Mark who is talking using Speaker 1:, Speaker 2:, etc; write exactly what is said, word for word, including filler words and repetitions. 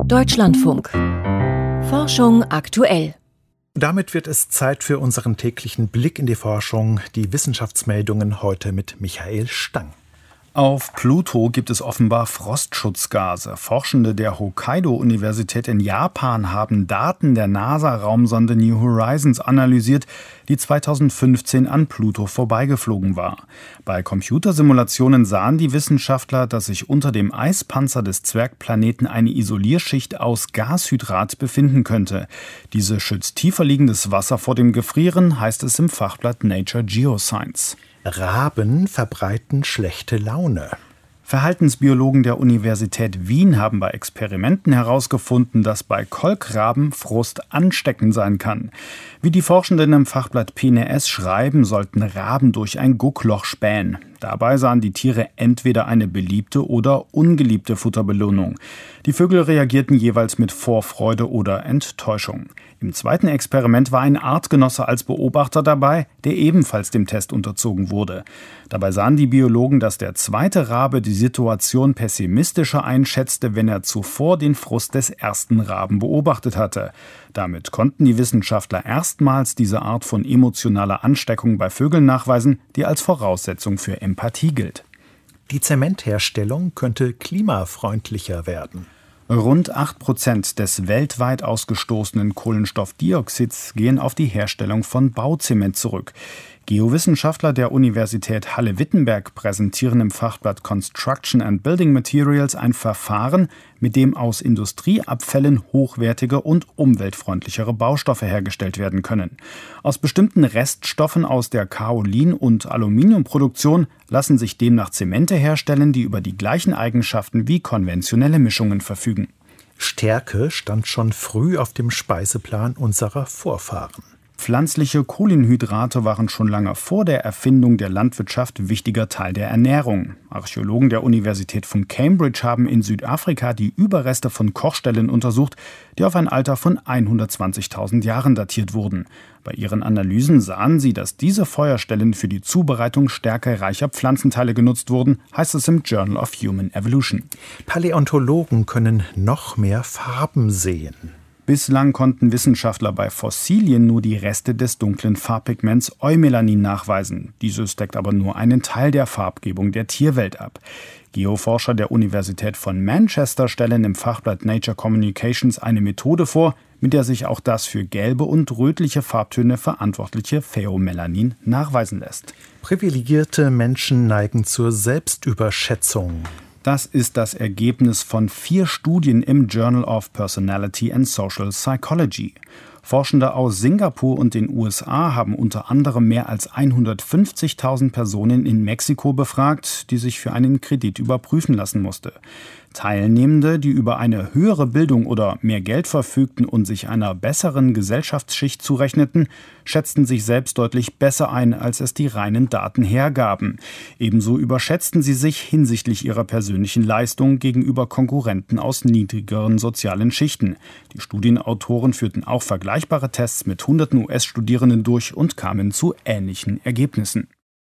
Speaker 1: Deutschlandfunk. Forschung aktuell.
Speaker 2: Damit wird es Zeit für unseren täglichen Blick in die Forschung. Die Wissenschaftsmeldungen heute mit Michael Stang.
Speaker 3: Auf Pluto gibt es offenbar Frostschutzgase. Forschende der Hokkaido-Universität in Japan haben Daten der NASA-Raumsonde New Horizons analysiert, die zweitausendfünfzehn an Pluto vorbeigeflogen war. Bei Computersimulationen sahen die Wissenschaftler, dass sich unter dem Eispanzer des Zwergplaneten eine Isolierschicht aus Gashydrat befinden könnte. Diese schützt tiefer liegendes Wasser vor dem Gefrieren, heißt es im Fachblatt Nature Geoscience.
Speaker 2: Raben verbreiten schlechte Laune.
Speaker 3: Verhaltensbiologen der Universität Wien haben bei Experimenten herausgefunden, dass bei Kolkraben Frust ansteckend sein kann. Wie die Forschenden im Fachblatt P N S schreiben, sollten Raben durch ein Guckloch spähen. Dabei sahen die Tiere entweder eine beliebte oder ungeliebte Futterbelohnung. Die Vögel reagierten jeweils mit Vorfreude oder Enttäuschung. Im zweiten Experiment war ein Artgenosse als Beobachter dabei, der ebenfalls dem Test unterzogen wurde. Dabei sahen die Biologen, dass der zweite Rabe die Situation pessimistischer einschätzte, wenn er zuvor den Frust des ersten Raben beobachtet hatte. Damit konnten die Wissenschaftler erstmals diese Art von emotionaler Ansteckung bei Vögeln nachweisen, die als Voraussetzung für Empathie gilt.
Speaker 2: Die Zementherstellung könnte klimafreundlicher werden.
Speaker 3: Rund acht Prozent des weltweit ausgestoßenen Kohlenstoffdioxids gehen auf die Herstellung von Bauzement zurück. Geowissenschaftler der Universität Halle-Wittenberg präsentieren im Fachblatt Construction and Building Materials ein Verfahren, mit dem aus Industrieabfällen hochwertige und umweltfreundlichere Baustoffe hergestellt werden können. Aus bestimmten Reststoffen aus der Kaolin- und Aluminiumproduktion lassen sich demnach Zemente herstellen, die über die gleichen Eigenschaften wie konventionelle Mischungen verfügen.
Speaker 2: Stärke stand schon früh auf dem Speiseplan unserer Vorfahren.
Speaker 3: Pflanzliche Kohlenhydrate waren schon lange vor der Erfindung der Landwirtschaft wichtiger Teil der Ernährung. Archäologen der Universität von Cambridge haben in Südafrika die Überreste von Kochstellen untersucht, die auf ein Alter von hundertzwanzigtausend Jahren datiert wurden. Bei ihren Analysen sahen sie, dass diese Feuerstellen für die Zubereitung stärkereicher Pflanzenteile genutzt wurden, heißt es im Journal of Human Evolution.
Speaker 2: Paläontologen können noch mehr Farben sehen.
Speaker 3: Bislang konnten Wissenschaftler bei Fossilien nur die Reste des dunklen Farbpigments Eumelanin nachweisen. Dieses deckt aber nur einen Teil der Farbgebung der Tierwelt ab. Geoforscher der Universität von Manchester stellen im Fachblatt Nature Communications eine Methode vor, mit der sich auch das für gelbe und rötliche Farbtöne verantwortliche Pheomelanin nachweisen lässt.
Speaker 2: Privilegierte Menschen neigen zur Selbstüberschätzung.
Speaker 3: Das ist das Ergebnis von vier Studien im Journal of Personality and Social Psychology. Forschende aus Singapur und den U S A haben unter anderem mehr als hundertfünfzigtausend Personen in Mexiko befragt, die sich für einen Kredit überprüfen lassen musste. Teilnehmende, die über eine höhere Bildung oder mehr Geld verfügten und sich einer besseren Gesellschaftsschicht zurechneten, schätzten sich selbst deutlich besser ein, als es die reinen Daten hergaben. Ebenso überschätzten sie sich hinsichtlich ihrer persönlichen Leistung gegenüber Konkurrenten aus niedrigeren sozialen Schichten. Die Studienautoren führten auch vergleichbare Tests mit hunderten U S-Studierenden durch und kamen zu ähnlichen Ergebnissen.